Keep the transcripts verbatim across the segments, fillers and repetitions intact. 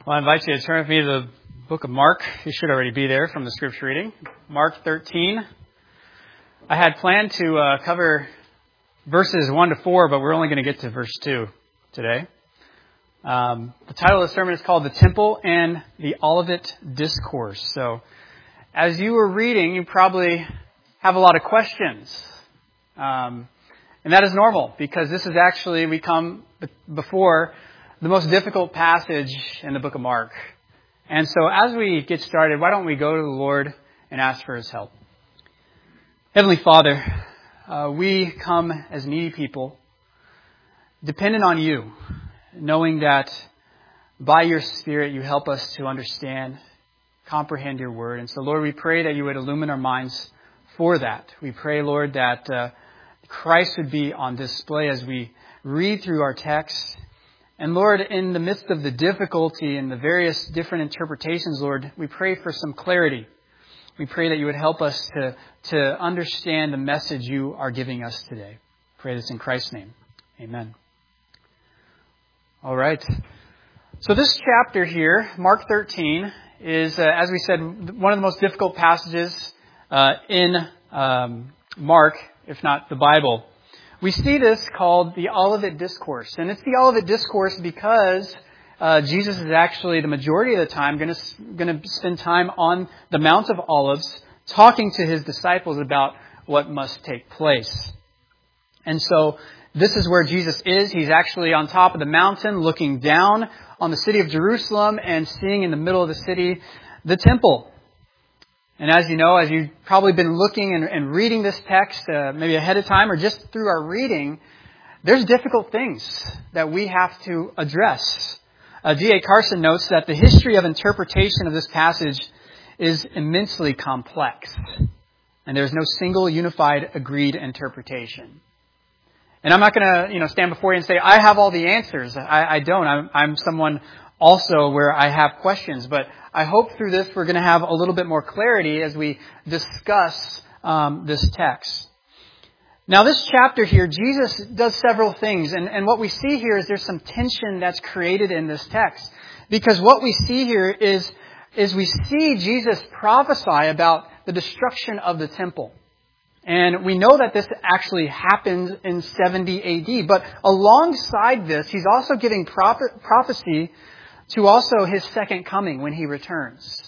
Well, I invite you to turn with me to the book of Mark. You should already be there from the scripture reading. Mark thirteen. I had planned to uh, cover verses one to four, but we're only going to get to verse two today. Um, the title of the sermon is called The Temple and the Olivet Discourse. So, as you were reading, you probably have a lot of questions. Um, and that is normal, because this is actually, we come before the most difficult passage in the book of Mark. And so as we get started, why don't we go to the Lord and ask for His help. Heavenly Father, uh, we come as needy people, dependent on You, knowing that by Your Spirit You help us to understand, comprehend Your Word. And so, Lord, we pray that You would illumine our minds for that. We pray, Lord, that uh, Christ would be on display as we read through our text. And Lord, in the midst of the difficulty and the various different interpretations, Lord, we pray for some clarity. We pray that You would help us to, to understand the message You are giving us today. Pray this in Christ's name. Amen. All right. So this chapter here, Mark thirteen, is, uh, as we said, one of the most difficult passages uh, in um, Mark, if not the Bible. We see this called the Olivet Discourse. And it's the Olivet Discourse because uh, Jesus is actually, the majority of the time, going to going to spend time on the Mount of Olives talking to His disciples about what must take place. And so this is where Jesus is. He's actually on top of the mountain looking down on the city of Jerusalem and seeing in the middle of the city the temple. And as you know, as you've probably been looking and, and reading this text, uh, maybe ahead of time or just through our reading, there's difficult things that we have to address. Uh, D A Carson notes that the history of interpretation of this passage is immensely complex. And there's no single unified agreed interpretation. And I'm not going to, you know, stand before you and say, I have all the answers. I, I don't. I'm, I'm someone also where I have questions. But I hope through this we're going to have a little bit more clarity as we discuss um, this text. Now, this chapter here, Jesus does several things. And, and what we see here is there's some tension that's created in this text. Because what we see here is, is we see Jesus prophesy about the destruction of the temple. And we know that this actually happened in seventy A D. But alongside this, He's also giving prophet, prophecy to also His second coming when He returns.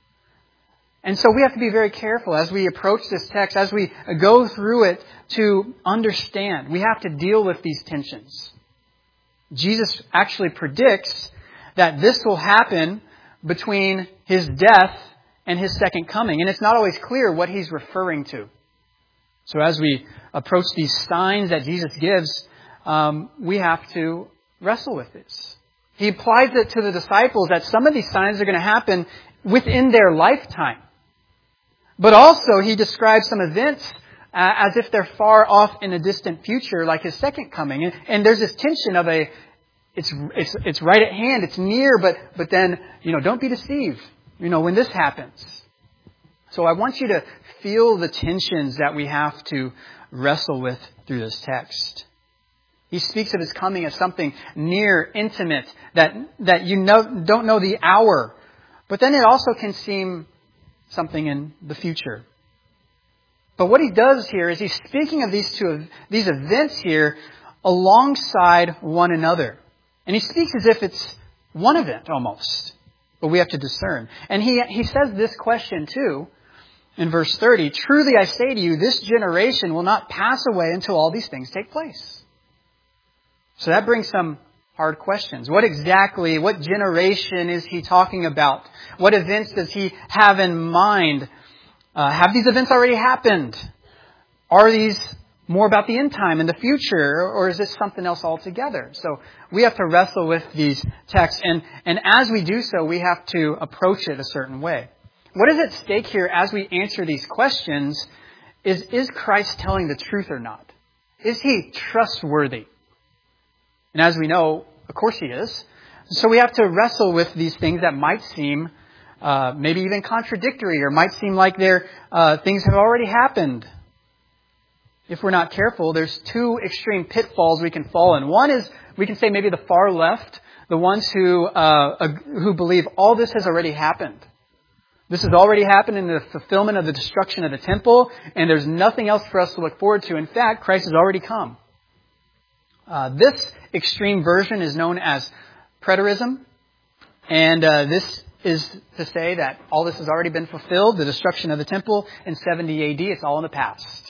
And so we have to be very careful as we approach this text, as we go through it to understand. We have to deal with these tensions. Jesus actually predicts that this will happen between His death and His second coming. And it's not always clear what He's referring to. So as we approach these signs that Jesus gives, um, we have to wrestle with this. He applies it to the disciples that some of these signs are going to happen within their lifetime. But also He describes some events uh, as if they're far off in a distant future, like His second coming. And, and there's this tension of a, it's it's it's right at hand, it's near, but but then, you know, don't be deceived, you know, when this happens. So I want you to feel the tensions that we have to wrestle with through this text. He speaks of His coming as something near, intimate, that that you know, don't know the hour. But then it also can seem something in the future. But what He does here is He's speaking of these two these events here alongside one another. And He speaks as if it's one event almost. But we have to discern. And He He says this question too. In verse thirty, truly I say to you, this generation will not pass away until all these things take place. So that brings some hard questions. What exactly, what generation is He talking about? What events does He have in mind? Uh, have these events already happened? Are these more about the end time in the future? Or is this something else altogether? So we have to wrestle with these texts. And, and as we do so, we have to approach it a certain way. What is at stake here as we answer these questions is, is Christ telling the truth or not? Is He trustworthy? And as we know, of course He is. So we have to wrestle with these things that might seem uh, maybe even contradictory or might seem like they're, uh, things have already happened. If we're not careful, there's two extreme pitfalls we can fall in. One is, we can say maybe the far left, the ones who uh, who believe all this has already happened. This has already happened in the fulfillment of the destruction of the temple, and there's nothing else for us to look forward to. In fact, Christ has already come. Uh, this extreme version is known as preterism, and uh, this is to say that all this has already been fulfilled, the destruction of the temple in seventy A D, it's all in the past.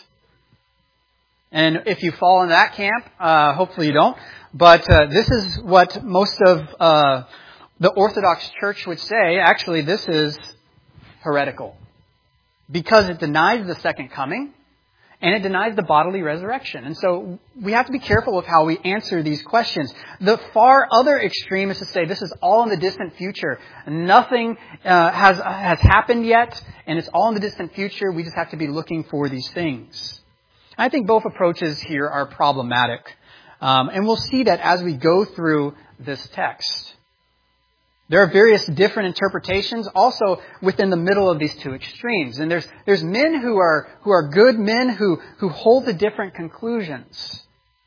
And if you fall in that camp, uh, hopefully you don't, but uh, this is what most of uh, the Orthodox Church would say. Actually, this is heretical, because it denies the second coming, and it denies the bodily resurrection. And so we have to be careful with how we answer these questions. The far other extreme is to say this is all in the distant future. Nothing uh, has has happened yet, and it's all in the distant future. We just have to be looking for these things. I think both approaches here are problematic. Um, and we'll see that as we go through this text. There are various different interpretations also within the middle of these two extremes. And there's there's men who are who are good men who, who hold to different conclusions.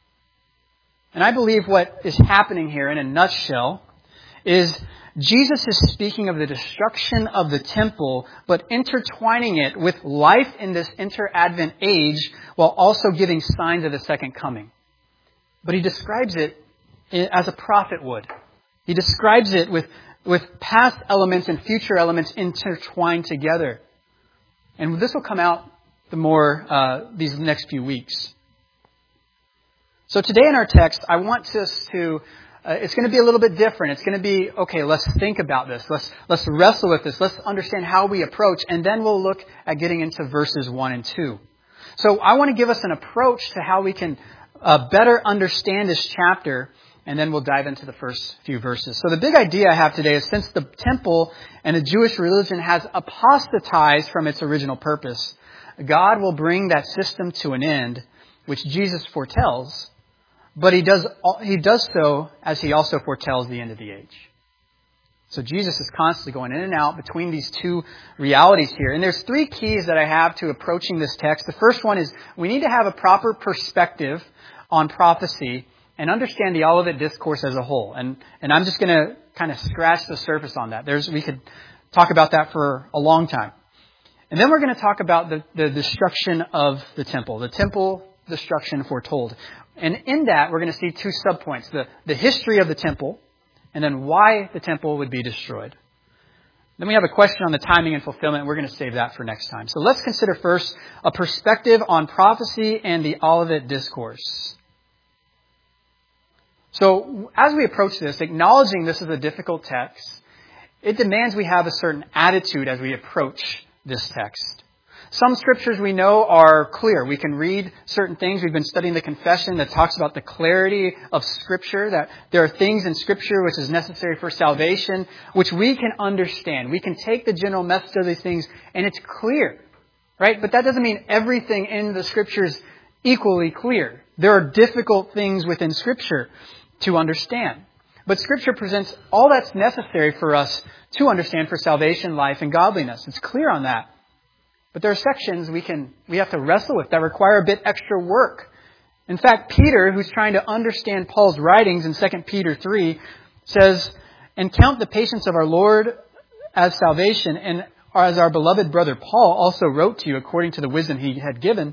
And I believe what is happening here in a nutshell is Jesus is speaking of the destruction of the temple, but intertwining it with life in this inter-Advent age while also giving signs of the second coming. But he describes it as a prophet would. He describes it with with past elements and future elements intertwined together. And this will come out the more uh, these next few weeks. So today in our text, I want us to, uh, it's going to be a little bit different. It's going to be, okay, let's think about this. Let's let's wrestle with this. Let's understand how we approach. And then we'll look at getting into verses one and two. So I want to give us an approach to how we can uh, better understand this chapter. And then we'll dive into the first few verses. So the big idea I have today is, since the temple and the Jewish religion has apostatized from its original purpose, God will bring that system to an end, which Jesus foretells. But he does he does so as he also foretells the end of the age. So Jesus is constantly going in and out between these two realities here. And there's three keys that I have to approaching this text. The first one is we need to have a proper perspective on prophecy and understand the Olivet Discourse as a whole. And and I'm just going to kind of scratch the surface on that. There's we could talk about that for a long time. And then we're going to talk about the, the destruction of the temple, the temple destruction foretold. And in that, we're going to see two subpoints, the, the history of the temple, and then why the temple would be destroyed. Then we have a question on the timing and fulfillment. We're going to save that for next time. So let's consider first a perspective on prophecy and the Olivet Discourse. So as we approach this, acknowledging this is a difficult text, it demands we have a certain attitude as we approach this text. Some scriptures we know are clear. We can read certain things. We've been studying the confession that talks about the clarity of Scripture, that there are things in Scripture which is necessary for salvation, which we can understand. We can take the general message of these things and it's clear, right? But that doesn't mean everything in the Scripture is equally clear. There are difficult things within Scripture to understand. But Scripture presents all that's necessary for us to understand for salvation, life, and godliness. It's clear on that. But there are sections we can we have to wrestle with that require a bit extra work. In fact, Peter, who's trying to understand Paul's writings in Second Peter three, says, "And count the patience of our Lord as salvation, and as our beloved brother Paul also wrote to you according to the wisdom he had given,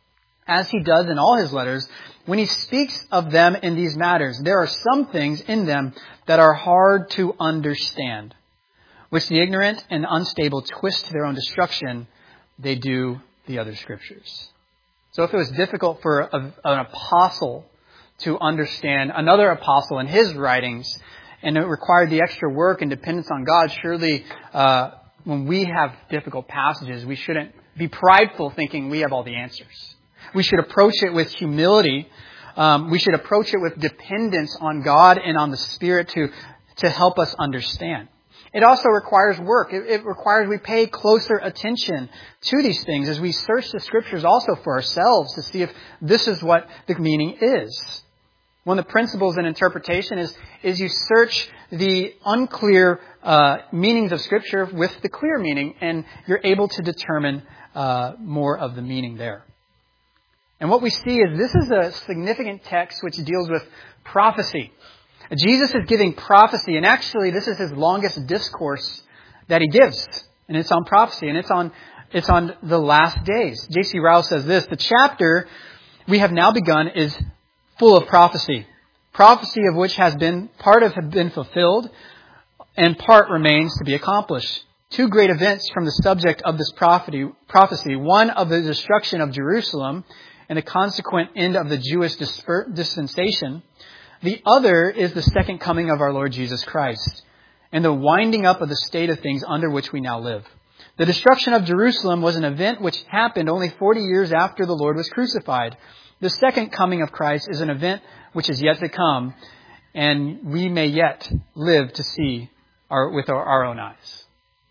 as he does in all his letters, when he speaks of them in these matters, there are some things in them that are hard to understand, which the ignorant and unstable twist to their own destruction, they do the other scriptures." So if it was difficult for a, an apostle to understand another apostle and his writings, and it required the extra work and dependence on God, surely uh, when we have difficult passages, we shouldn't be prideful thinking we have all the answers. We should approach it with humility. Um, we should approach it with dependence on God and on the Spirit to, to help us understand. It also requires work. It, it requires we pay closer attention to these things as we search the Scriptures also for ourselves to see if this is what the meaning is. One of the principles in interpretation is, is you search the unclear uh, meanings of Scripture with the clear meaning, and you're able to determine uh, more of the meaning there. And what we see is this is a significant text which deals with prophecy. Jesus is giving prophecy, and actually this is his longest discourse that he gives. And it's on prophecy, and it's on it's on the last days. J C Ryle says this: the chapter we have now begun is full of prophecy. Prophecy of which has been, part of have been fulfilled, and part remains to be accomplished. Two great events from the subject of this prophecy, prophecy, one of the destruction of Jerusalem and the consequent end of the Jewish dispensation. The other is the second coming of our Lord Jesus Christ and the winding up of the state of things under which we now live. The destruction of Jerusalem was an event which happened only forty years after the Lord was crucified. The second coming of Christ is an event which is yet to come, and we may yet live to see our, with our, our own eyes.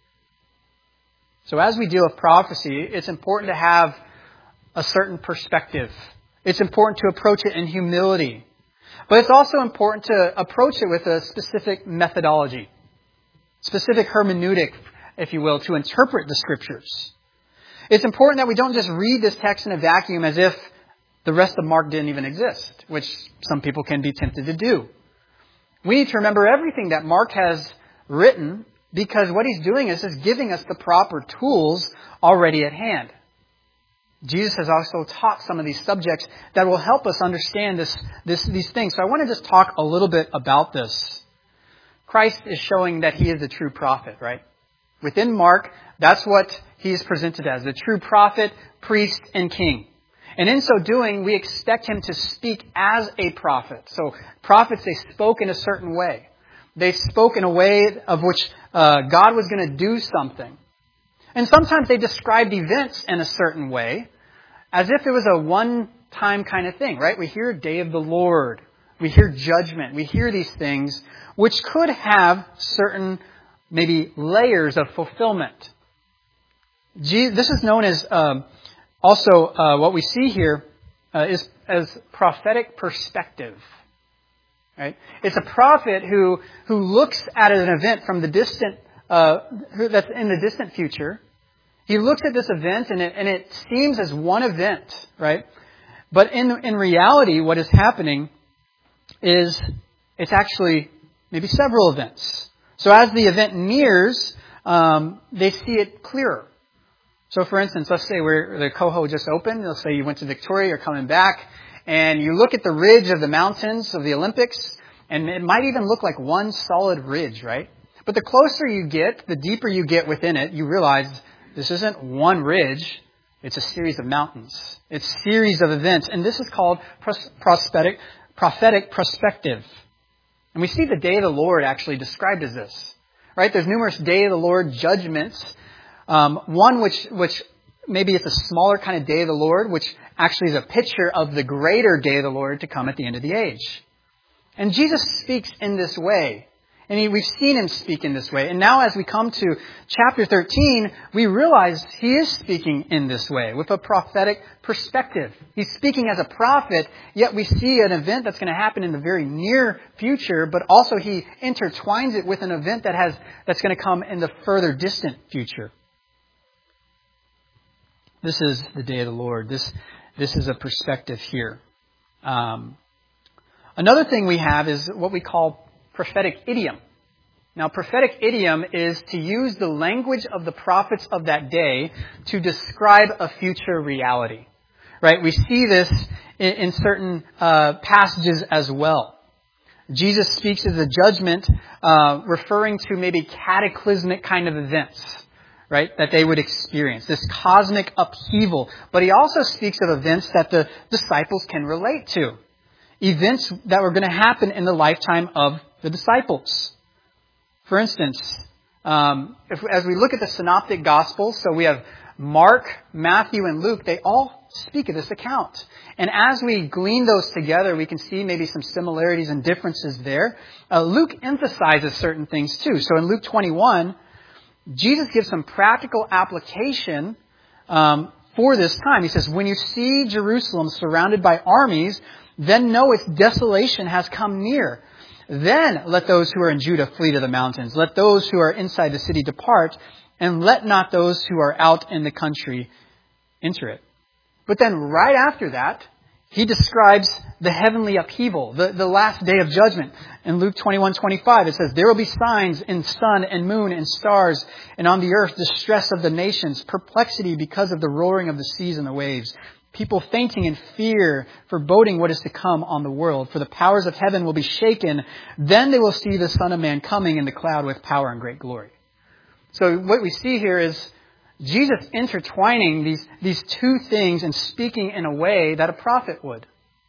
So as we deal with prophecy, it's important to have a certain perspective. It's important to approach it in humility. But it's also important to approach it with a specific methodology, specific hermeneutic, if you will, to interpret the Scriptures. It's important that we don't just read this text in a vacuum as if the rest of Mark didn't even exist, which some people can be tempted to do. We need to remember everything that Mark has written, because what he's doing is just giving us the proper tools already at hand. Jesus has also taught some of these subjects that will help us understand this, this, these things. So I want to just talk a little bit about this. Christ is showing that he is the true prophet, right? Within Mark, that's what he is presented as, the true prophet, priest, and king. And in so doing, we expect him to speak as a prophet. So prophets, they spoke in a certain way. They spoke in a way of which uh, God was going to do something. And sometimes they described events in a certain way, as if it was a one-time kind of thing, right? We hear day of the Lord. We hear judgment. We hear these things, which could have certain, maybe, layers of fulfillment. This is known as, um, also, uh, what we see here uh, is as prophetic perspective. Right? It's a prophet who who looks at an event from the distant, uh, that's in the distant future. He looks at this event and it, and it seems as one event, right? But in in reality, what is happening is it's actually maybe several events. So as the event nears, um, they see it clearer. So for instance, let's say where the Coho just opened. Let's say you went to Victoria, you're coming back, and you look at the ridge of the mountains of the Olympics, and it might even look like one solid ridge, right? But the closer you get, the deeper you get within it, you realize this isn't one ridge. It's a series of mountains. It's a series of events. And this is called prophetic, prophetic perspective. And we see the day of the Lord actually described as this, right? There's numerous day of the Lord judgments. Um, one which, which maybe it's a smaller kind of day of the Lord, which actually is a picture of the greater day of the Lord to come at the end of the age. And Jesus speaks in this way. And he, we've seen him speak in this way. And now as we come to chapter thirteen, we realize he is speaking in this way, with a prophetic perspective. He's speaking as a prophet, yet we see an event that's going to happen in the very near future, but also he intertwines it with an event that has that's going to come in the further distant future. This is the day of the Lord. This, this is a perspective here. Um, another thing we have is what we call prophetic idiom. Now, prophetic idiom is to use the language of the prophets of that day to describe a future reality. Right? We see this in, in certain uh, passages as well. Jesus speaks of the judgment, uh, referring to maybe cataclysmic kind of events, right, that they would experience, this cosmic upheaval. But he also speaks of events that the disciples can relate to. Events that were going to happen in the lifetime of the disciples. For instance, um, if, as we look at the synoptic gospels, so we have Mark, Matthew, and Luke, they all speak of this account. And as we glean those together, we can see maybe some similarities and differences there. Uh, Luke emphasizes certain things too. So in Luke twenty-one, Jesus gives some practical application um, for this time. He says, when you see Jerusalem surrounded by armies, then know its desolation has come near. Then let those who are in Judah flee to the mountains. Let those who are inside the city depart, and let not those who are out in the country enter it. But then right after that, He describes the heavenly upheaval, the, the last day of judgment. In Luke twenty-one twenty-five, it says, there will be signs in sun and moon and stars, and on the earth distress of the nations, perplexity because of the roaring of the seas and the waves. People fainting in fear, foreboding what is to come on the world. For the powers of heaven will be shaken. Then they will see the Son of Man coming in the cloud with power and great glory. So what we see here is Jesus intertwining these, these two things and speaking in a way that a prophet would.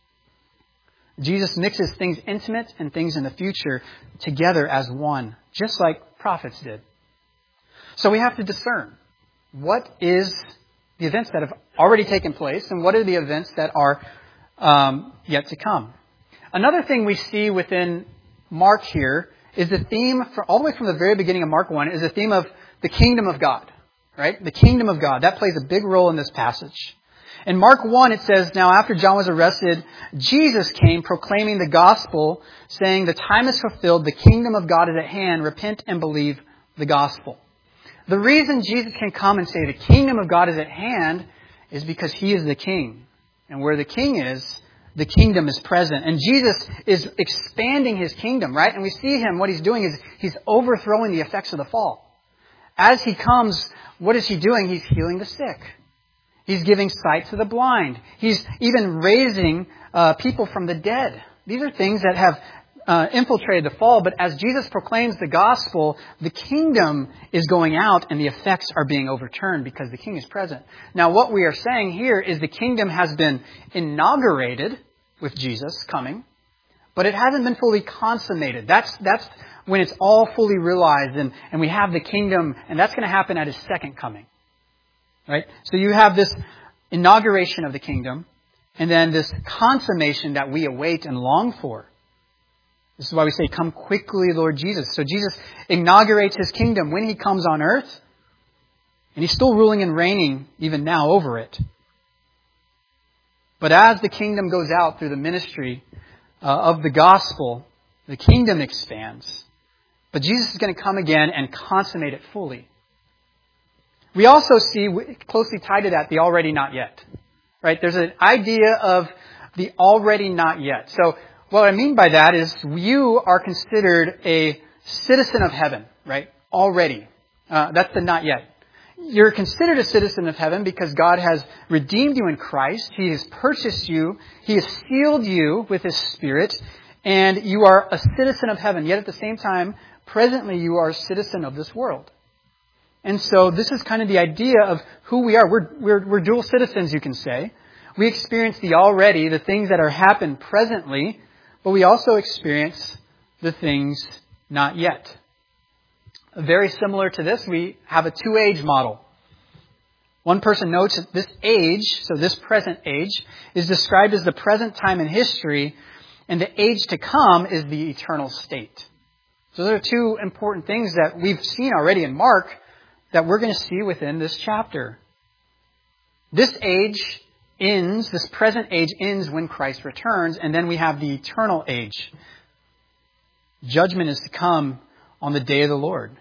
Jesus mixes things intimate and things in the future together as one, just like prophets did. So we have to discern what is the events that have already taken place and what are the events that are um, yet to come. Another thing we see within Mark here is the theme, for, all the way from the very beginning of Mark one, is the theme of the kingdom of God. Right? The kingdom of God. That plays a big role in this passage. In Mark one, it says, now after John was arrested, Jesus came proclaiming the gospel, saying, the time is fulfilled, the kingdom of God is at hand, repent and believe the gospel. The reason Jesus can come and say the kingdom of God is at hand is because he is the king. And where the king is, the kingdom is present. And Jesus is expanding his kingdom, right? And we see him, what he's doing is he's overthrowing the effects of the fall. As he comes, what is he doing? He's healing the sick. He's giving sight to the blind. He's even raising uh, people from the dead. These are things that have uh, infiltrated the fall. But as Jesus proclaims the gospel, the kingdom is going out and the effects are being overturned because the king is present. Now, what we are saying here is the kingdom has been inaugurated with Jesus coming, but it hasn't been fully consummated. That's that's when it's all fully realized and, and we have the kingdom, and that's going to happen at his second coming. Right? So you have this inauguration of the kingdom and then this consummation that we await and long for. This is why we say, come quickly, Lord Jesus. So Jesus inaugurates his kingdom when he comes on earth, and he's still ruling and reigning even now over it. But as the kingdom goes out through the ministry uh, of the gospel, the kingdom expands. But Jesus is going to come again and consummate it fully. We also see, closely tied to that, the already not yet. Right? There's an idea of the already not yet. So what I mean by that is you are considered a citizen of heaven, right? Already. Uh, that's the not yet. You're considered a citizen of heaven because God has redeemed you in Christ. He has purchased you. He has sealed you with His Spirit. And you are a citizen of heaven. Yet at the same time, presently you are a citizen of this world. And so this is kind of the idea of who we are. We're, we're, we're dual citizens, you can say. We experience the already, the things that are happened presently, but we also experience the things not yet. Very similar to this, we have a two-age model. One person notes that this age, so this present age, is described as the present time in history, and the age to come is the eternal state. So there are two important things that we've seen already in Mark that we're going to see within this chapter. This age ends, this present age ends when Christ returns, and then we have the eternal age. Judgment is to come on the day of the Lord.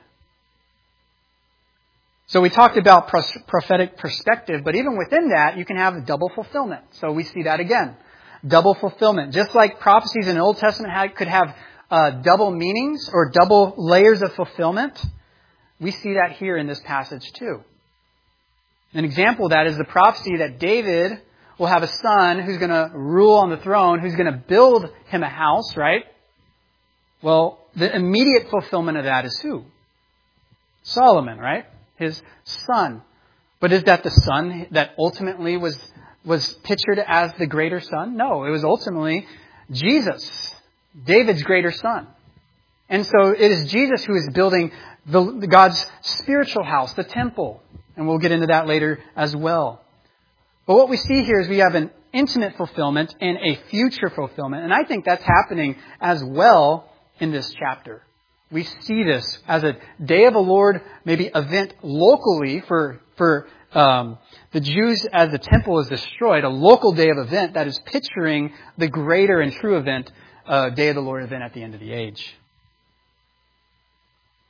So we talked about prophetic perspective, but even within that, you can have double fulfillment. So we see that again. Double fulfillment. Just like prophecies in the Old Testament had, could have uh, double meanings or double layers of fulfillment, we see that here in this passage too. An example of that is the prophecy that David will have a son who's going to rule on the throne, who's going to build him a house, right? Well, the immediate fulfillment of that is who? Solomon, right? His son. But is that the son that ultimately was, was pictured as the greater son? No, it was ultimately Jesus, David's greater son. And so it is Jesus who is building the, God's spiritual house, the temple. And we'll get into that later as well. But what we see here is we have an intimate fulfillment and a future fulfillment. And I think that's happening as well in this chapter. We see this as a day of the Lord, maybe event locally for, for um, the Jews as the temple is destroyed, a local day of event that is picturing the greater and true event, uh, day of the Lord event at the end of the age.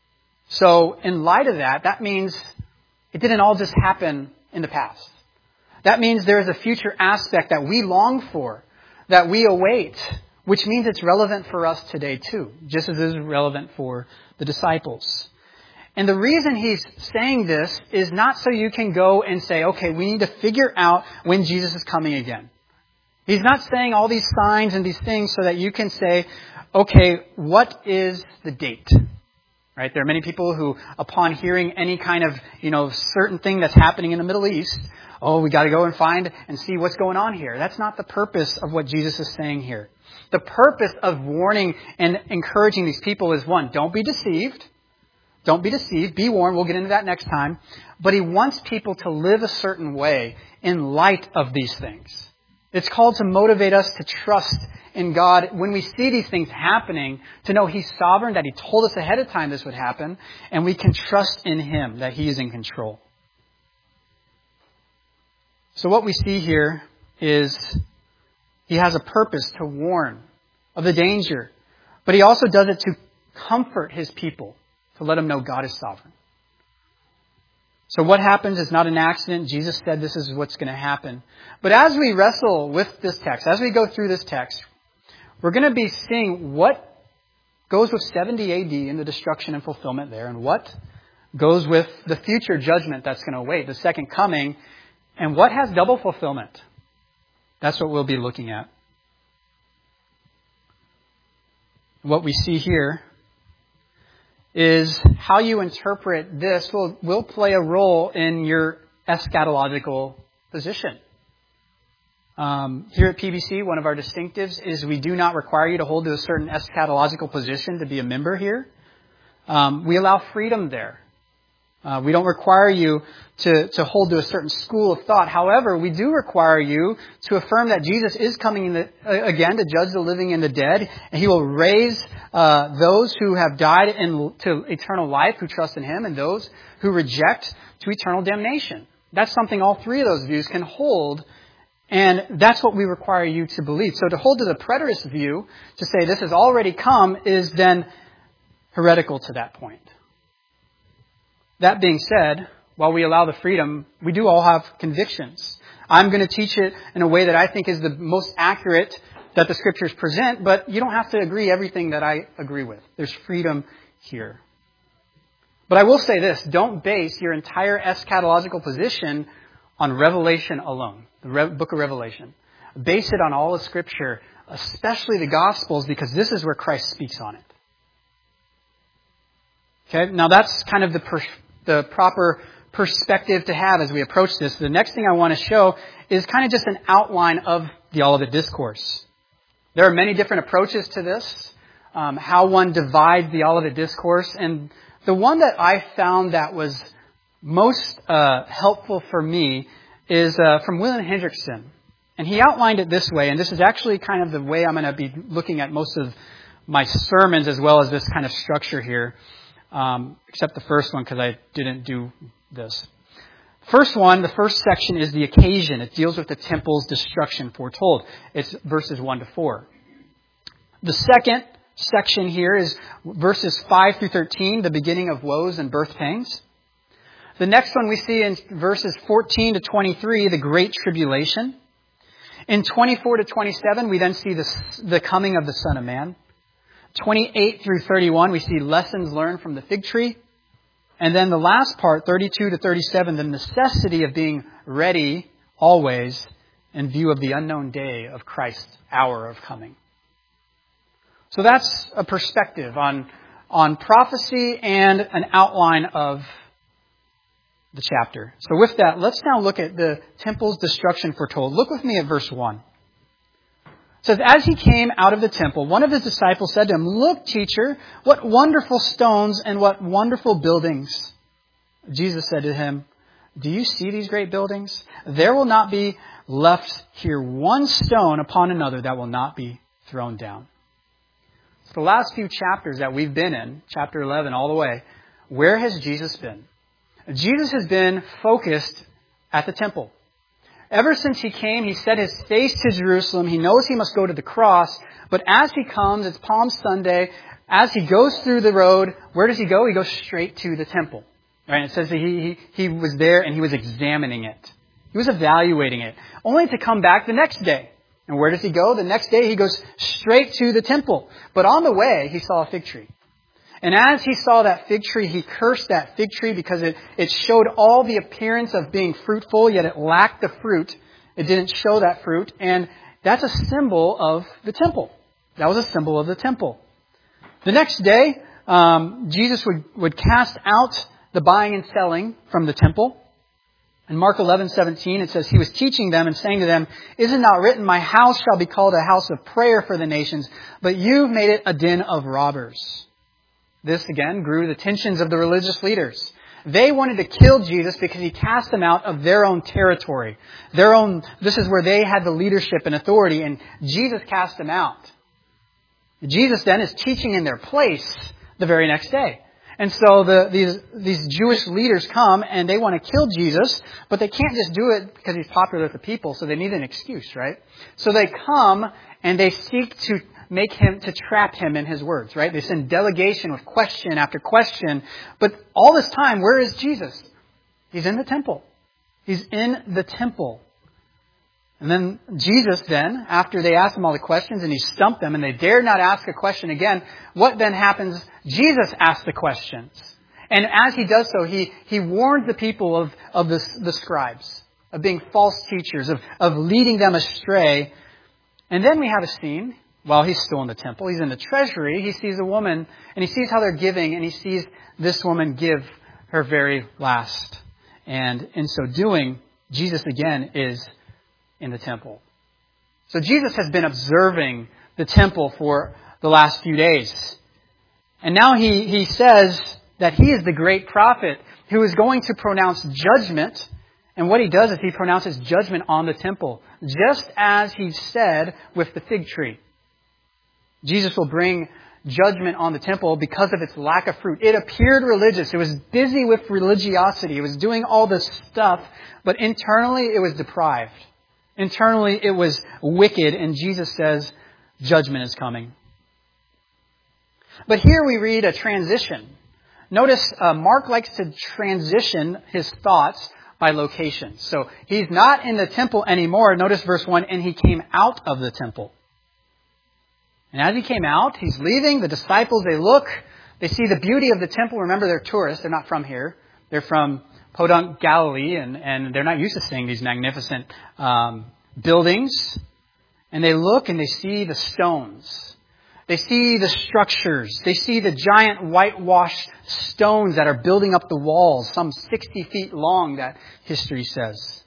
So in light of that, that means it didn't all just happen in the past. That means there is a future aspect that we long for, that we await, which means it's relevant for us today too, just as it is relevant for the disciples. And the reason he's saying this is not so you can go and say, okay, we need to figure out when Jesus is coming again. He's not saying all these signs and these things so that you can say, okay, what is the date? Right? There are many people who, upon hearing any kind of, you know, certain thing that's happening in the Middle East, oh, we got to go and find and see what's going on here. That's not the purpose of what Jesus is saying here. The purpose of warning and encouraging these people is, one, don't be deceived. Don't be deceived. Be warned. We'll get into that next time. But he wants people to live a certain way in light of these things. It's called to motivate us to trust in God when we see these things happening, to know He's sovereign, that He told us ahead of time this would happen, and we can trust in Him, that He is in control. So what we see here is He has a purpose to warn of the danger, but He also does it to comfort His people, to let them know God is sovereign. So what happens is not an accident. Jesus said this is what's going to happen. But as we wrestle with this text, as we go through this text, we're going to be seeing what goes with seventy A D and the destruction and fulfillment there, and what goes with the future judgment that's going to await, the second coming, and what has double fulfillment. That's what we'll be looking at. What we see here is how you interpret this will, will play a role in your eschatological position. Um, here at P B C, one of our distinctives is we do not require you to hold to a certain eschatological position to be a member here. Um, we allow freedom there. Uh, we don't require you to, to hold to a certain school of thought. However, we do require you to affirm that Jesus is coming in the, uh, again to judge the living and the dead, and He will raise uh, those who have died in, to eternal life, who trust in Him, and those who reject to eternal damnation. That's something all three of those views can hold, and that's what we require you to believe. So to hold to the preterist view, to say this has already come, is then heretical to that point. That being said, while we allow the freedom, we do all have convictions. I'm going to teach it in a way that I think is the most accurate that the Scriptures present, but you don't have to agree everything that I agree with. There's freedom here. But I will say this, don't base your entire eschatological position on Revelation alone, the Re- book of Revelation. Base it on all of Scripture, especially the Gospels, because this is where Christ speaks on it. Okay, now that's kind of the per- the proper perspective to have as we approach this. The next thing I want to show is kind of just an outline of the Olivet Discourse. There are many different approaches to this, um, how one divides the Olivet Discourse, and the one that I found that was most uh, helpful for me is uh, from William Hendrickson. And he outlined it this way, and this is actually kind of the way I'm going to be looking at most of my sermons as well as this kind of structure here. Um, except the first one, because I didn't do this. First one, the first section is the occasion. It deals with the temple's destruction foretold. It's verses one to four. The second section here is verses five through thirteen, the beginning of woes and birth pangs. The next one we see in verses fourteen to twenty-three, the Great Tribulation. In twenty-four to twenty-seven, we then see the, the coming of the Son of Man. twenty-eight through thirty-one, we see lessons learned from the fig tree. And then the last part, thirty-two to thirty-seven, the necessity of being ready always in view of the unknown day of Christ's hour of coming. So that's a perspective on, on prophecy and an outline of the chapter. So with that, let's now look at the temple's destruction foretold. Look with me at verse one. It says, as he came out of the temple, one of his disciples said to him, look, teacher, what wonderful stones and what wonderful buildings. Jesus said to him, do you see these great buildings? There will not be left here one stone upon another that will not be thrown down. So the last few chapters that we've been in, chapter eleven all the way, where has Jesus been? Jesus has been focused at the temple. Ever since he came, he set his face to Jerusalem. He knows he must go to the cross. But as he comes, it's Palm Sunday. As he goes through the road, where does he go? He goes straight to the temple. Right? It says that he, he, he was there and he was examining it. He was evaluating it, only to come back the next day. And where does he go? The next day he goes straight to the temple. But on the way, he saw a fig tree. And as he saw that fig tree, he cursed that fig tree because it, it showed all the appearance of being fruitful, yet it lacked the fruit. It didn't show that fruit. And that's a symbol of the temple. That was a symbol of the temple. The next day, um, Jesus would, would cast out the buying and selling from the temple. In Mark eleven seventeen, it says, he was teaching them and saying to them, is it not written, my house shall be called a house of prayer for the nations, but you've made it a den of robbers. This, again, grew the tensions of the religious leaders. They wanted to kill Jesus because he cast them out of their own territory. Their own, this is where they had the leadership and authority, and Jesus cast them out. Jesus then is teaching in their place the very next day. And so the, these, these Jewish leaders come and they want to kill Jesus, but they can't just do it because he's popular with the people, so they need an excuse, right? So they come and they seek to make him, to trap him in his words, right? They send delegation with question after question. But all this time, where is Jesus? He's in the temple. He's in the temple. And then Jesus then, after they asked him all the questions and he stumped them and they dared not ask a question again, what then happens? Jesus asks the questions. And as he does so, he, he warns the people of, of the, the scribes, of being false teachers, of, of leading them astray. And then we have a scene, while he's still in the temple, he's in the treasury, he sees a woman and he sees how they're giving and he sees this woman give her very last. And in so doing, Jesus again is in the temple. So Jesus has been observing the temple for the last few days. And now he, he says that he is the great prophet who is going to pronounce judgment. And what he does is he pronounces judgment on the temple, just as he said with the fig tree. Jesus will bring judgment on the temple because of its lack of fruit. It appeared religious. It was busy with religiosity. It was doing all this stuff, but internally it was deprived. Internally, it was wicked, and Jesus says judgment is coming. But here we read a transition. Notice uh, Mark likes to transition his thoughts by location. So he's not in the temple anymore. Notice verse one, and he came out of the temple. And as he came out, he's leaving. The disciples, they look, they see the beauty of the temple. Remember, they're tourists. They're not from here. They're from Podunk, Galilee, and, and they're not used to seeing these magnificent um, buildings. And they look and they see the stones. They see the structures. They see the giant whitewashed stones that are building up the walls, some sixty feet long, that history says.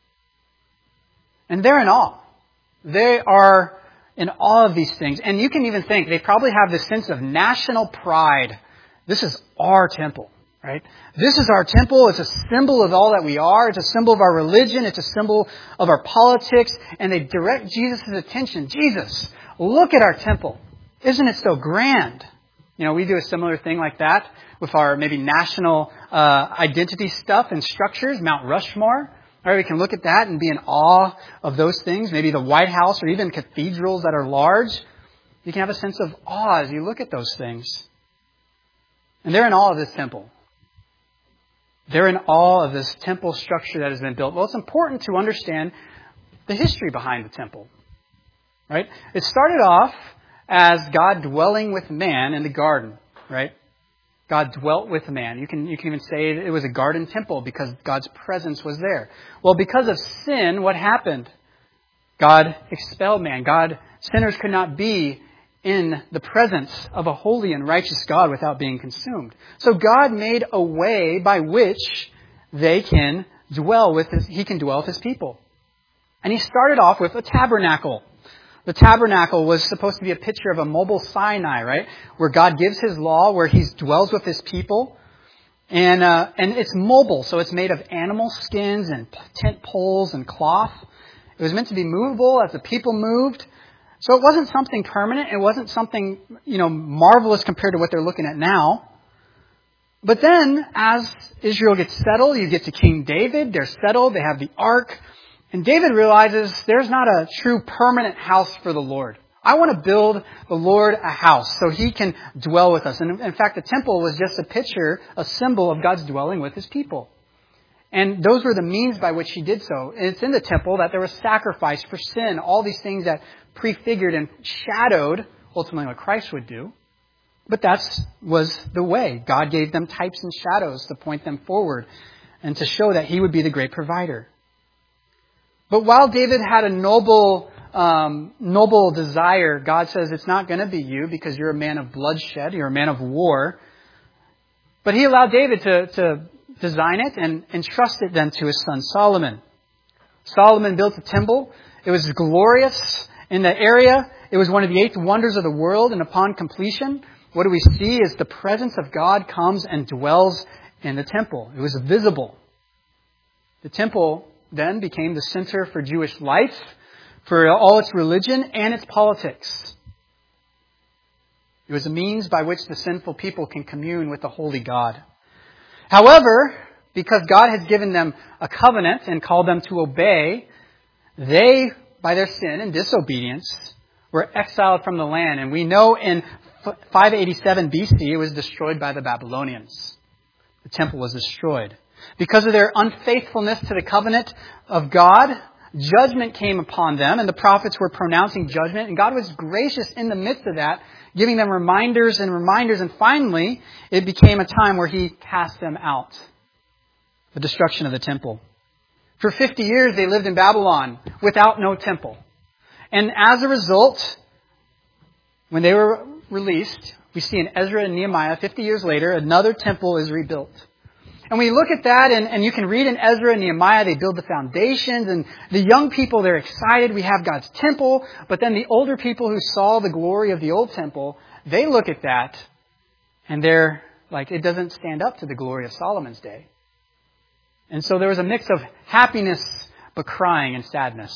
And they're in awe. They are in awe of these things. And you can even think they probably have this sense of national pride. This is our temple, right? This is our temple. It's a symbol of all that we are. It's a symbol of our religion. It's a symbol of our politics. And they direct Jesus' attention. Jesus, look at our temple. Isn't it so grand? You know, we do a similar thing like that with our maybe national uh, identity stuff and structures, Mount Rushmore. All right, we can look at that and be in awe of those things. Maybe the White House or even cathedrals that are large. You can have a sense of awe as you look at those things. And they're in awe of this temple. They're in awe of this temple structure that has been built. Well, it's important to understand the history behind the temple. Right? It started off as God dwelling with man in the garden, right? God dwelt with man. You can you can even say it was a garden temple because God's presence was there. Well, because of sin, what happened? God expelled man. God, sinners could not be in the presence of a holy and righteous God without being consumed. So God made a way by which they can dwell with his, he can dwell with his people. And he started off with a tabernacle. The tabernacle was supposed to be a picture of a mobile Sinai, right? Where God gives his law, where he dwells with his people. And uh, and it's mobile, so it's made of animal skins and tent poles and cloth. It was meant to be movable as the people moved. So it wasn't something permanent. It wasn't something, you know, marvelous compared to what they're looking at now. But then, as Israel gets settled, you get to King David. They're settled. They have the ark. And David realizes there's not a true permanent house for the Lord. I want to build the Lord a house so he can dwell with us. And in fact, the temple was just a picture, a symbol of God's dwelling with his people. And those were the means by which he did so. And it's in the temple that there was sacrifice for sin, all these things that prefigured and shadowed ultimately what Christ would do. But that was the way. God gave them types and shadows to point them forward and to show that he would be the great provider. But while David had a noble, um, noble desire, God says it's not going to be you because you're a man of bloodshed, you're a man of war. But he allowed David to, to design it and entrust it then to his son Solomon. Solomon built a temple. It was glorious in the area. It was one of the eight wonders of the world. And upon completion, what do we see is the presence of God comes and dwells in the temple. It was visible. The temple then became the center for Jewish life, for all its religion and its politics. It was a means by which the sinful people can commune with the holy God. However, because God has given them a covenant and called them to obey, they, by their sin and disobedience, were exiled from the land. And we know in five eighty-seven B C it was destroyed by the Babylonians. The temple was destroyed. Because of their unfaithfulness to the covenant of God, judgment came upon them, and the prophets were pronouncing judgment, and God was gracious in the midst of that, giving them reminders and reminders, and finally, it became a time where he cast them out. The destruction of the temple. For fifty years, they lived in Babylon without no temple. And as a result, when they were released, we see in Ezra and Nehemiah, fifty years later, another temple is rebuilt. And we look at that, and, and you can read in Ezra and Nehemiah, they build the foundations, and the young people, they're excited, we have God's temple. But then the older people who saw the glory of the old temple, they look at that, and they're like, it doesn't stand up to the glory of Solomon's day. And so there was a mix of happiness, but crying and sadness.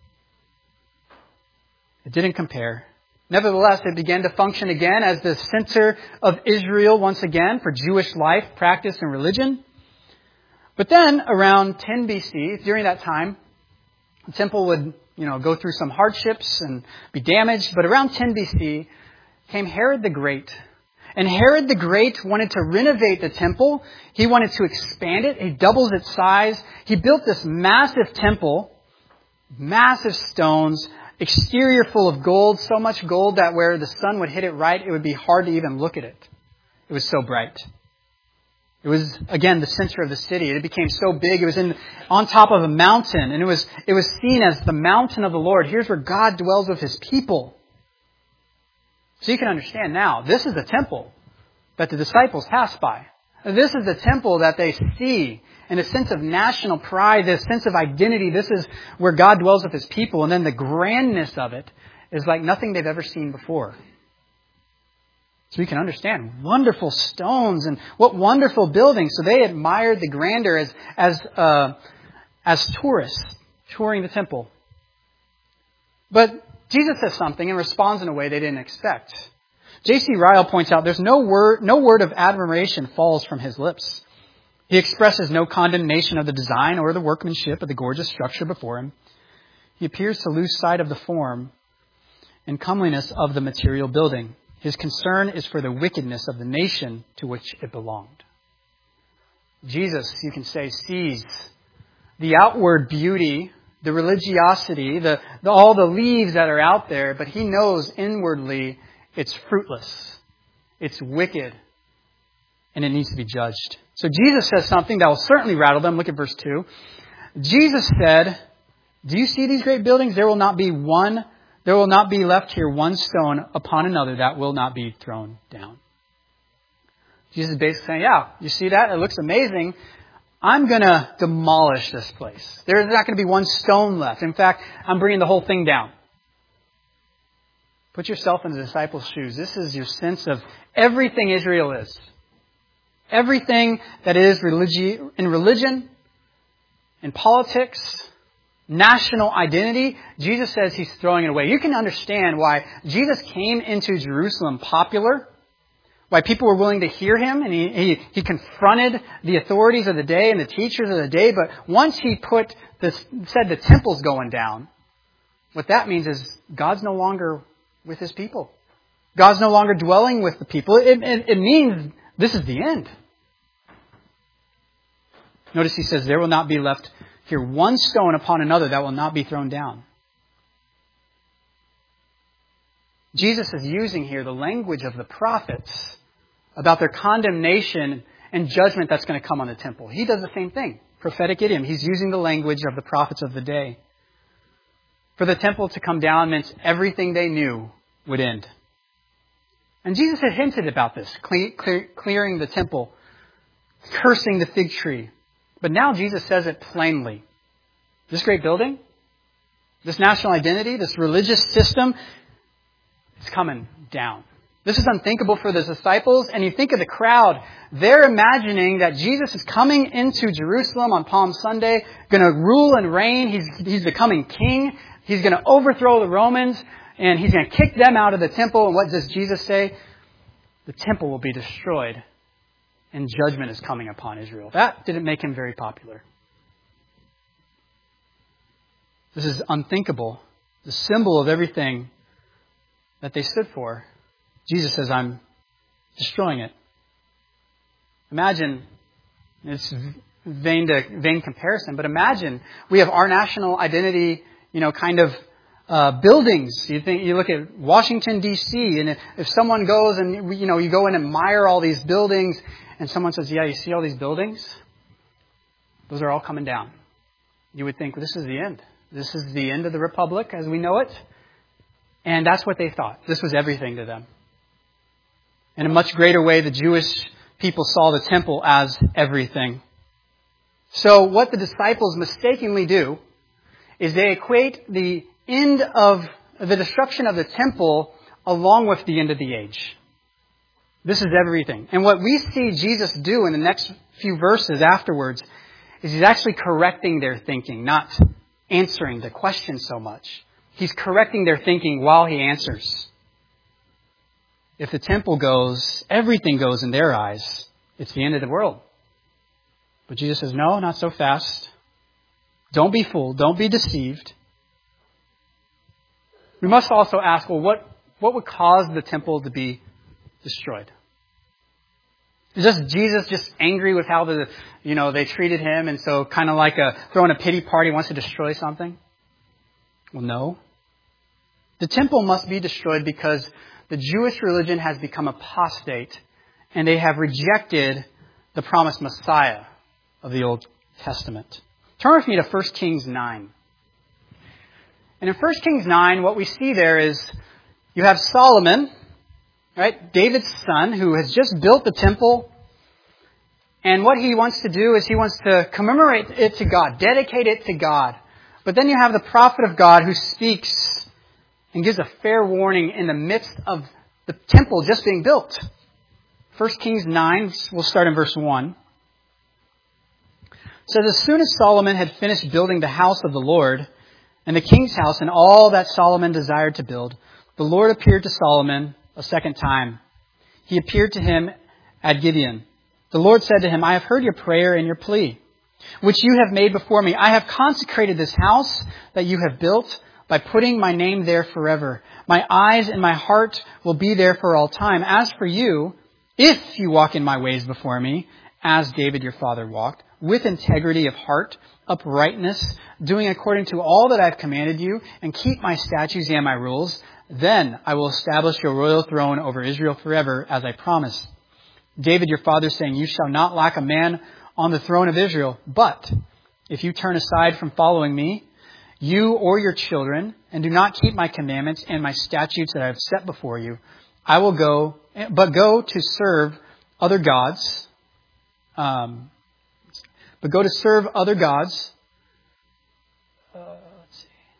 It didn't compare. Nevertheless, it began to function again as the center of Israel once again for Jewish life, practice, and religion. But then, around ten B C, during that time, the temple would, you know, go through some hardships and be damaged. But around ten B C came Herod the Great. And Herod the Great wanted to renovate the temple. He wanted to expand it. He doubles its size. He built this massive temple, massive stones, exterior full of gold, so much gold that where the sun would hit it right, it would be hard to even look at it. It was so bright. It was, again, the center of the city. It became so big. It was in on top of a mountain, and it was it was seen as the mountain of the Lord. Here's where God dwells with his people. So you can understand now, this is the temple that the disciples passed by. This is the temple that they see. And a sense of national pride, this sense of identity, this is where God dwells with his people. And then the grandness of it is like nothing they've ever seen before. So we can understand wonderful stones and what wonderful buildings. So they admired the grandeur as as uh, as tourists touring the temple. But Jesus says something and responds in a way they didn't expect. J C Ryle points out there's no word, no word of admiration falls from his lips. He expresses no condemnation of the design or the workmanship of the gorgeous structure before him. He appears to lose sight of the form and comeliness of the material building. His concern is for the wickedness of the nation to which it belonged. Jesus, you can say, sees the outward beauty, the religiosity, the, the all the leaves that are out there, but he knows inwardly it's fruitless, it's wicked, and it needs to be judged. So Jesus says something that will certainly rattle them. Look at verse two. Jesus said, do you see these great buildings? There will not be one, there will not be left here one stone upon another that will not be thrown down. Jesus is basically saying, yeah, you see that? It looks amazing. I'm going to demolish this place. There's not going to be one stone left. In fact, I'm bringing the whole thing down. Put yourself in the disciples' shoes. This is your sense of everything Israel is. Everything that is religi- in religion, in politics, national identity, Jesus says he's throwing it away. You can understand why Jesus came into Jerusalem popular, why people were willing to hear him, and he, he, he confronted the authorities of the day and the teachers of the day. But once he put this, said the temple's going down, what that means is God's no longer with his people. God's no longer dwelling with the people. It, it, it means this is the end. Notice he says, there will not be left here one stone upon another that will not be thrown down. Jesus is using here the language of the prophets about their condemnation and judgment that's going to come on the temple. He does the same thing. Prophetic idiom. He's using the language of the prophets of the day. For the temple to come down meant everything they knew would end. And Jesus had hinted about this, clear, clear, clearing the temple, cursing the fig tree. But now Jesus says it plainly. This great building, this national identity, this religious system, it's coming down. This is unthinkable for the disciples. And you think of the crowd, they're imagining that Jesus is coming into Jerusalem on Palm Sunday, going to rule and reign. He's, he's becoming king. He's going to overthrow the Romans, and he's going to kick them out of the temple. And what does Jesus say? The temple will be destroyed, and judgment is coming upon Israel. That didn't make him very popular. This is unthinkable. The symbol of everything that they stood for. Jesus says, I'm destroying it. Imagine, it's vain to vain comparison, but imagine we have our national identity, you know, kind of uh, buildings. You think you look at Washington D C, and if, if someone goes and you know you go and admire all these buildings, and someone says, "Yeah, you see all these buildings? Those are all coming down." You would think, well, this is the end. This is the end of the Republic as we know it. And that's what they thought. This was everything to them. In a much greater way, the Jewish people saw the temple as everything. So what the disciples mistakenly do is they equate the end of the destruction of the temple along with the end of the age. This is everything. And what we see Jesus do in the next few verses afterwards is he's actually correcting their thinking, not answering the question so much. He's correcting their thinking while he answers. If the temple goes, everything goes in their eyes. It's the end of the world. But Jesus says, no, not so fast. Don't be fooled. Don't be deceived. We must also ask, well, what, what would cause the temple to be destroyed? Is just Jesus just angry with how the, you know, they treated him, and so kind of like a throwing a pity party, wants to destroy something? Well, no. The temple must be destroyed because the Jewish religion has become apostate, and they have rejected the promised Messiah of the Old Testament. Turn with me to First Kings nine. And in First Kings nine, what we see there is you have Solomon, right, David's son, who has just built the temple. And what he wants to do is he wants to commemorate it to God, dedicate it to God. But then you have the prophet of God who speaks and gives a fair warning in the midst of the temple just being built. First Kings nine, we'll start in verse one. It says, as soon as Solomon had finished building the house of the Lord and the king's house and all that Solomon desired to build, the Lord appeared to Solomon a second time. He appeared to him at Gibeon. The Lord said to him, I have heard your prayer and your plea, which you have made before me. I have consecrated this house that you have built by putting my name there forever. My eyes and my heart will be there for all time. As for you, if you walk in my ways before me, as David your father walked, with integrity of heart, uprightness, doing according to all that I have commanded you, and keep my statutes and my rules, then I will establish your royal throne over Israel forever, as I promised. David your father saying, you shall not lack a man on the throne of Israel. But if you turn aside from following me, you or your children, and do not keep my commandments and my statutes that I have set before you, I will go, but go to serve other gods, um, but go to serve other gods. Uh, let's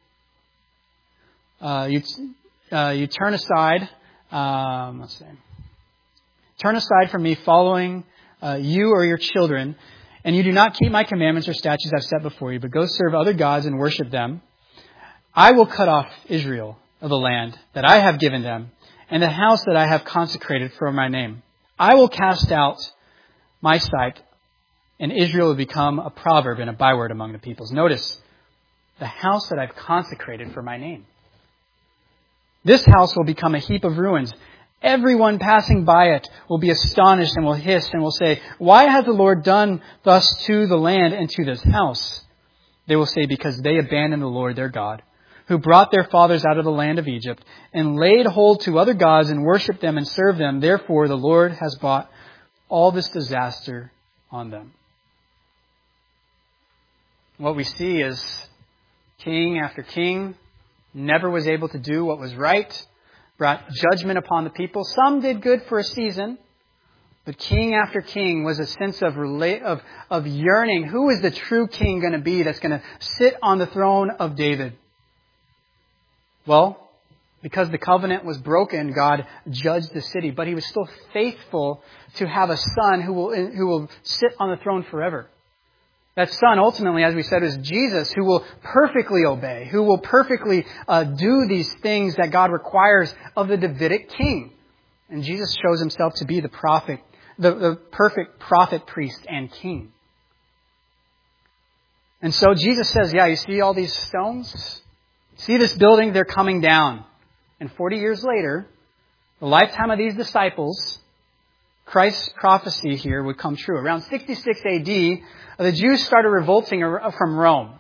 see. Uh, you, uh, you turn aside. Um, let's see. Turn aside from me, following uh, you or your children, and you do not keep my commandments or statutes I've set before you, but go serve other gods and worship them. I will cut off Israel of the land that I have given them, and the house that I have consecrated for my name. I will cast out my sight, and Israel will become a proverb and a byword among the peoples. Notice, the house that I've consecrated for my name. This house will become a heap of ruins, Everyone passing by it will be astonished and will hiss and will say, why has the Lord done thus to the land and to this house? They will say, because they abandoned the Lord their God, who brought their fathers out of the land of Egypt and laid hold to other gods and worshipped them and served them. Therefore, the Lord has brought all this disaster on them. What we see is king after king never was able to do what was right, brought judgment upon the people. Some did good for a season, but king after king was a sense of rela- of, of yearning. Who is the true king going to be that's going to sit on the throne of David? Well, because the covenant was broken, God judged the city, but He was still faithful to have a son who will who will sit on the throne forever. That son, ultimately, as we said, is Jesus, who will perfectly obey, who will perfectly uh, do these things that God requires of the Davidic king. And Jesus shows Himself to be the prophet, the, the perfect prophet, priest, and king. And so Jesus says, yeah, you see all these stones? See this building? They're coming down. And forty years later, the lifetime of these disciples, Christ's prophecy here would come true. Around sixty-six A D, the Jews started revolting from Rome.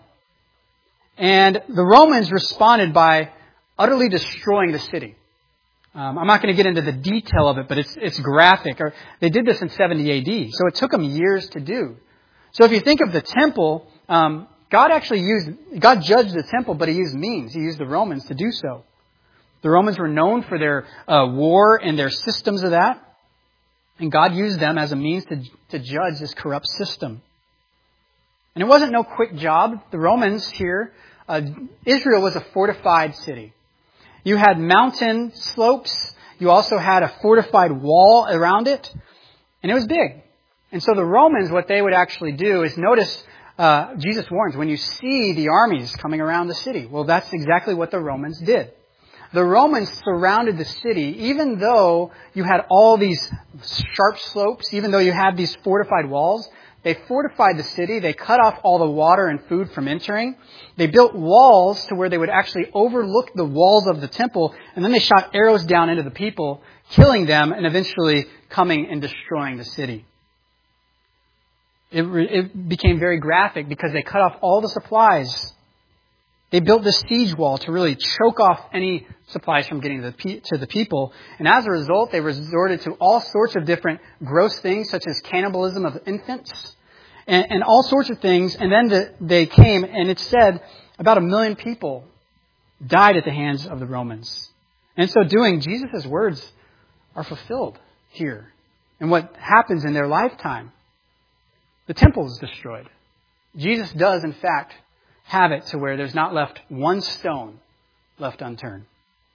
And the Romans responded by utterly destroying the city. Um, I'm not going to get into the detail of it, but it's it's graphic. Or they did this in seventy A D, so it took them years to do. So if you think of the temple, um, God actually used, God judged the temple, but He used means. He used the Romans to do so. The Romans were known for their uh, war and their systems of that. And God used them as a means to, to judge this corrupt system. And it wasn't no quick job. The Romans here, uh, Israel was a fortified city. You had mountain slopes. You also had a fortified wall around it. And it was big. And so the Romans, what they would actually do is notice, uh, Jesus warns, when you see the armies coming around the city. Well, that's exactly what the Romans did. The Romans surrounded the city, even though you had all these sharp slopes, even though you had these fortified walls. They fortified the city. They cut off all the water and food from entering. They built walls to where they would actually overlook the walls of the temple. And then they shot arrows down into the people, killing them and eventually coming and destroying the city. It, it became very graphic because they cut off all the supplies. They built this siege wall to really choke off any supplies from getting to the, to the people. And as a result, they resorted to all sorts of different gross things, such as cannibalism of infants and, and all sorts of things. And then the, they came, and it said about a million people died at the hands of the Romans. And in so doing, Jesus' words are fulfilled here. And what happens in their lifetime, the temple is destroyed. Jesus does, in fact, have it to where there's not left one stone left unturned.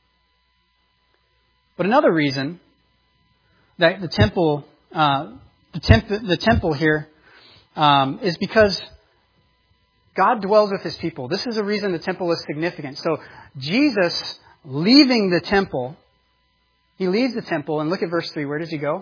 But another reason that the temple, uh, the, temp- the temple here, um, is because God dwells with His people. This is a reason the temple is significant. So Jesus leaving the temple, He leaves the temple, and look at verse three. Where does He go?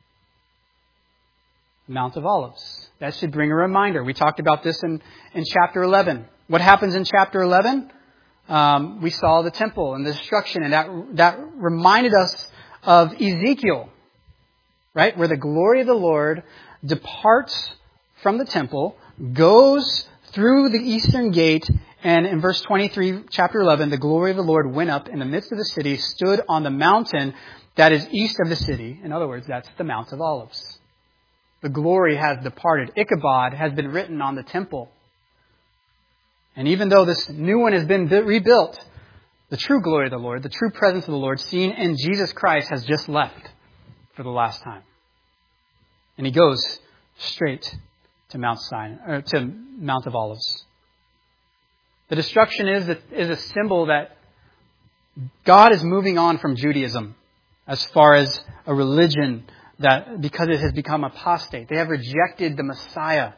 Mount of Olives. That should bring a reminder. We talked about this in, in chapter eleven. What happens in chapter eleven? Um, we saw the temple and the destruction, and that that reminded us of Ezekiel, right? Where the glory of the Lord departs from the temple, goes through the eastern gate, and in verse twenty-three, chapter eleven, the glory of the Lord went up in the midst of the city, stood on the mountain that is east of the city. In other words, that's the Mount of Olives. The glory has departed. Ichabod has been written on the temple. And even though this new one has been rebuilt, the true glory of the Lord, the true presence of the Lord seen in Jesus Christ has just left for the last time. And He goes straight to Mount Sinai, or to Mount of Olives. The destruction is a, is a symbol that God is moving on from Judaism as far as a religion that, because it has become apostate. They have rejected the Messiah.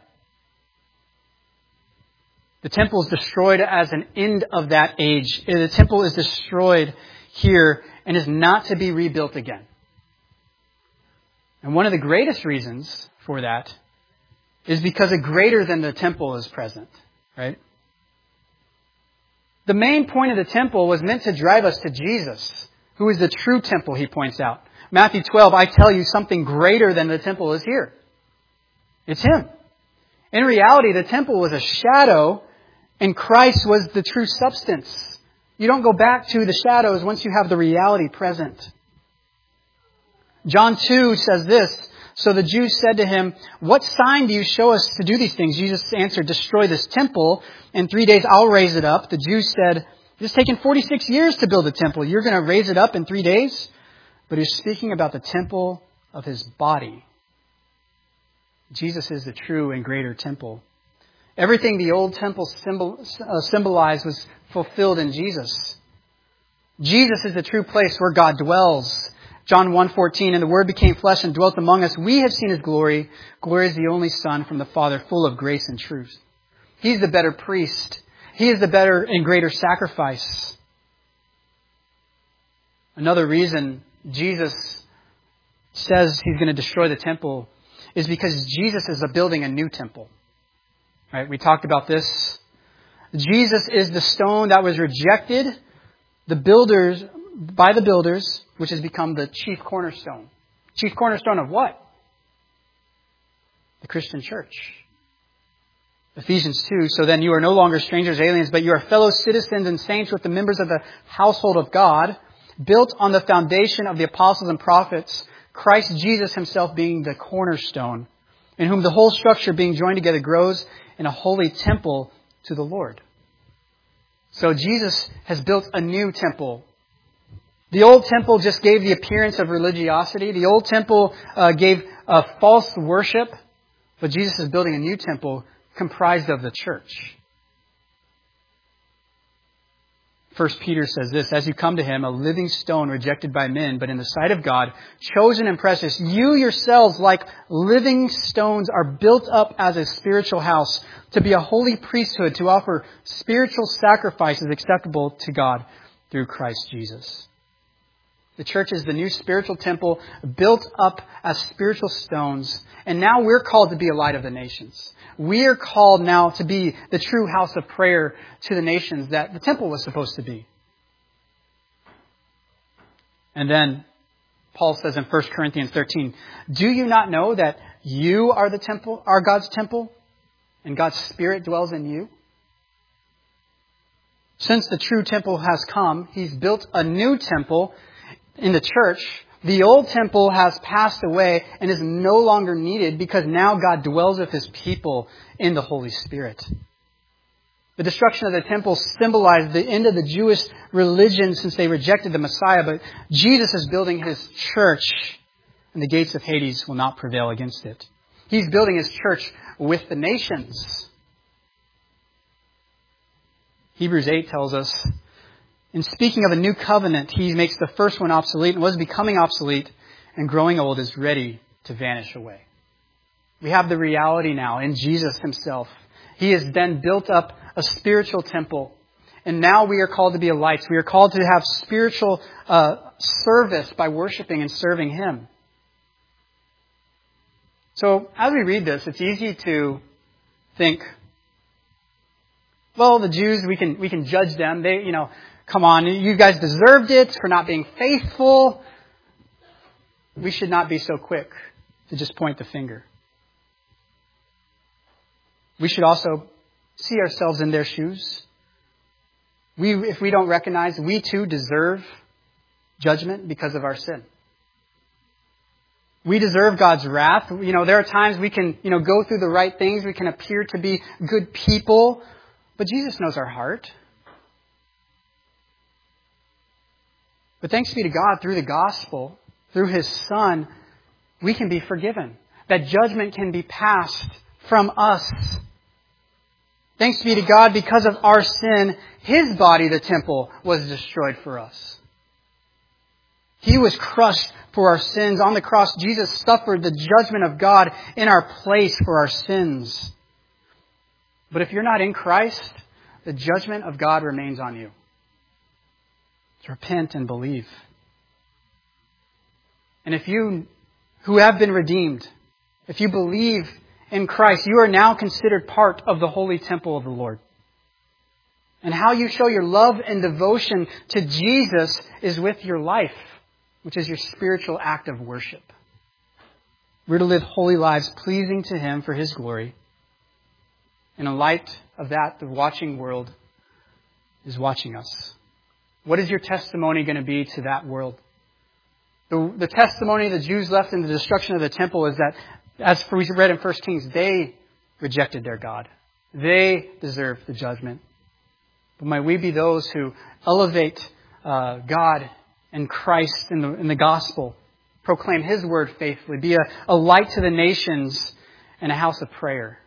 The temple is destroyed as an end of that age. The temple is destroyed here and is not to be rebuilt again. And one of the greatest reasons for that is because a greater than the temple is present, right? The main point of the temple was meant to drive us to Jesus, who is the true temple, he points out. Matthew twelve, I tell you, something greater than the temple is here. It's Him. In reality, the temple was a shadow and Christ was the true substance. You don't go back to the shadows once you have the reality present. John two says this, so the Jews said to Him, what sign do you show us to do these things? Jesus answered, destroy this temple. In three days I'll raise it up. The Jews said, it's taken forty-six years to build a temple. You're going to raise it up in three days? But He's speaking about the temple of His body. Jesus is the true and greater temple. Everything the old temple symbol, uh, symbolized was fulfilled in Jesus. Jesus is the true place where God dwells. John one fourteen, and the Word became flesh and dwelt among us. We have seen His glory. Glory is the only Son from the Father, full of grace and truth. He's the better priest. He is the better and greater sacrifice. Another reason Jesus says He's going to destroy the temple is because Jesus is building a new temple. Right? We talked about this. Jesus is the stone that was rejected, the builders by the builders, which has become the chief cornerstone. Chief cornerstone of what? The Christian church. Ephesians two, so then you are no longer strangers, aliens, but you are fellow citizens and saints with the members of the household of God, built on the foundation of the apostles and prophets, Christ Jesus Himself being the cornerstone, in whom the whole structure being joined together grows in a holy temple to the Lord. So Jesus has built a new temple. The old temple just gave the appearance of religiosity. The old temple uh, gave uh, false worship. But Jesus is building a new temple comprised of the church. First Peter says this, as you come to Him, a living stone rejected by men, but in the sight of God, chosen and precious, you yourselves, like living stones, are built up as a spiritual house to be a holy priesthood, to offer spiritual sacrifices acceptable to God through Christ Jesus. The church is the new spiritual temple built up as spiritual stones. And now we're called to be a light of the nations. We are called now to be the true house of prayer to the nations that the temple was supposed to be. And then Paul says in First Corinthians thirteen, do you not know that you are the temple, are God's temple, and God's Spirit dwells in you? Since the true temple has come, He's built a new temple in the church. The old temple has passed away and is no longer needed because now God dwells with His people in the Holy Spirit. The destruction of the temple symbolized the end of the Jewish religion since they rejected the Messiah, but Jesus is building His church and the gates of Hades will not prevail against it. He's building His church with the nations. Hebrews eight tells us, in speaking of a new covenant, He makes the first one obsolete, and what is becoming obsolete and growing old is ready to vanish away. We have the reality now in Jesus Himself. He has then built up a spiritual temple, and now we are called to be a light. We are called to have spiritual uh, service by worshiping and serving Him. So as we read this, it's easy to think, well, the Jews, we can we can judge them. They, you know, come on, you guys deserved it for not being faithful. We should not be so quick to just point the finger. We should also see ourselves in their shoes. We, if we don't recognize, we too deserve judgment because of our sin. We deserve God's wrath. You know, there are times we can, you know, go through the right things. We can appear to be good people. But Jesus knows our heart. But thanks be to God, through the gospel, through His Son, we can be forgiven. That judgment can be passed from us. Thanks be to God, because of our sin, His body, the temple, was destroyed for us. He was crushed for our sins. On the cross, Jesus suffered the judgment of God in our place for our sins. But if you're not in Christ, the judgment of God remains on you. To repent and believe. And if you who have been redeemed, if you believe in Christ, you are now considered part of the holy temple of the Lord. And how you show your love and devotion to Jesus is with your life, which is your spiritual act of worship. We're to live holy lives pleasing to Him for His glory. And in light of that, the watching world is watching us. What is your testimony going to be to that world? The, the testimony the Jews left in the destruction of the temple is that, as we read in First Kings, they rejected their God. They deserved the judgment. But may we be those who elevate uh, God and Christ in the, in the gospel, proclaim His word faithfully, be a, a light to the nations and a house of prayer.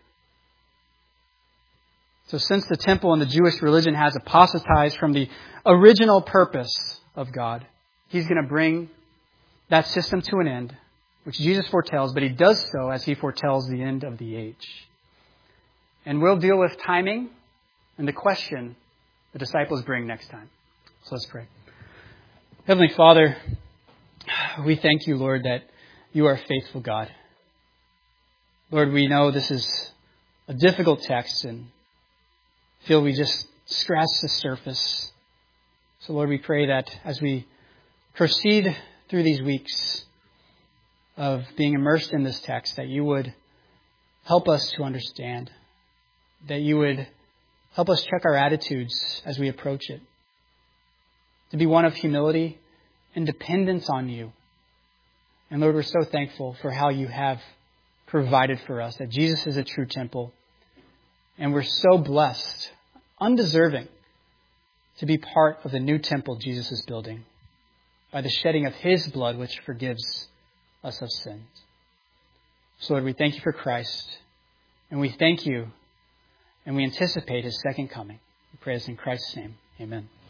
So since the temple and the Jewish religion has apostatized from the original purpose of God, He's going to bring that system to an end, which Jesus foretells, but He does so as He foretells the end of the age. And we'll deal with timing and the question the disciples bring next time. So let's pray. Heavenly Father, we thank You, Lord, that You are a faithful God. Lord, we know this is a difficult text and feel we just scratched the surface. So Lord, we pray that as we proceed through these weeks of being immersed in this text, that You would help us to understand, that You would help us check our attitudes as we approach it, to be one of humility and dependence on You. And Lord, we're so thankful for how You have provided for us, that Jesus is a true temple. And we're so blessed, undeserving, to be part of the new temple Jesus is building by the shedding of His blood, which forgives us of sins. So Lord, we thank You for Christ, and we thank You, and we anticipate His second coming. We pray this in Christ's name. Amen.